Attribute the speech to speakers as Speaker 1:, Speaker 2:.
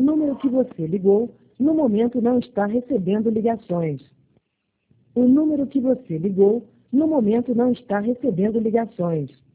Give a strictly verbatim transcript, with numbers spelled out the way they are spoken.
Speaker 1: número que você ligou, no momento não está recebendo ligações. O número que você ligou, no momento não está recebendo ligações.